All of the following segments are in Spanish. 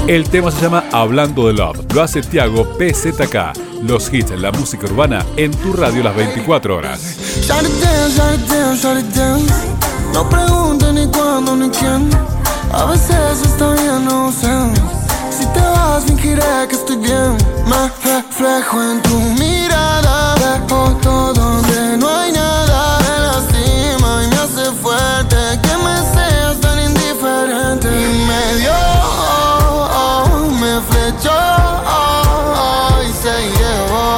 El tema se llama Hablando de Love. Lo hace Tiago PZK. Los hits, la música urbana en tu radio las 24 horas. Shut it down, shut it down, shut it down. No preguntes ni cuándo ni quién. A veces está bien, no sé. Si te vas, fingiré que estoy bien. Me reflejo en tu mirada. Dejo todo donde no hay nada. Me lastima y me hace fuerte que me seas tan indiferente. Y me dio, me flechó y se llevó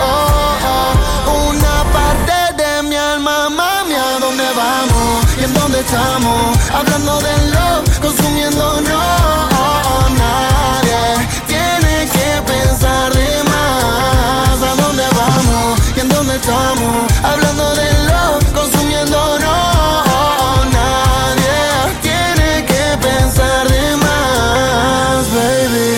una parte de mi alma, mami. ¿A dónde vamos? ¿Y en dónde estamos? Hablando de love, consumiendo no. Nadie tiene que pensar de más. ¿A dónde vamos? ¿Y en dónde estamos? Hablando de love, consumiendo no. Nadie tiene que pensar de más, baby.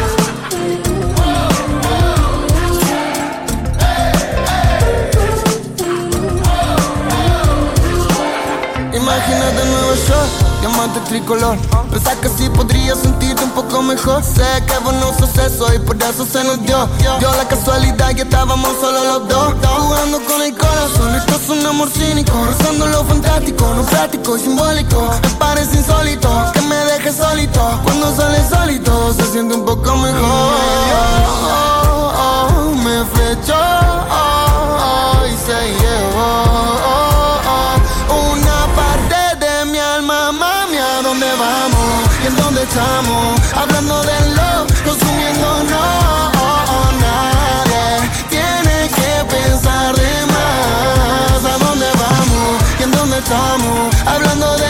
Imagínate Nueva York, diamante tricolor. Pensás que sí podría sentirte un poco mejor. Sé que vos no sos eso y por eso se nos dio. Dio la casualidad que estábamos solo los dos, jugando con el corazón. Esto es un amor cínico, rozando lo fantástico, no práctico y simbólico. Me parece insólito que me dejes solito. Cuando sale solito se siente un poco mejor. Me flechó y se llevó una parte de mi alma, mami. ¿A dónde vamos? ¿Y en dónde estamos? Hablando de love, consumiendo no. Nadie tiene que pensar de más. ¿A dónde vamos? ¿Y en dónde estamos? Hablando de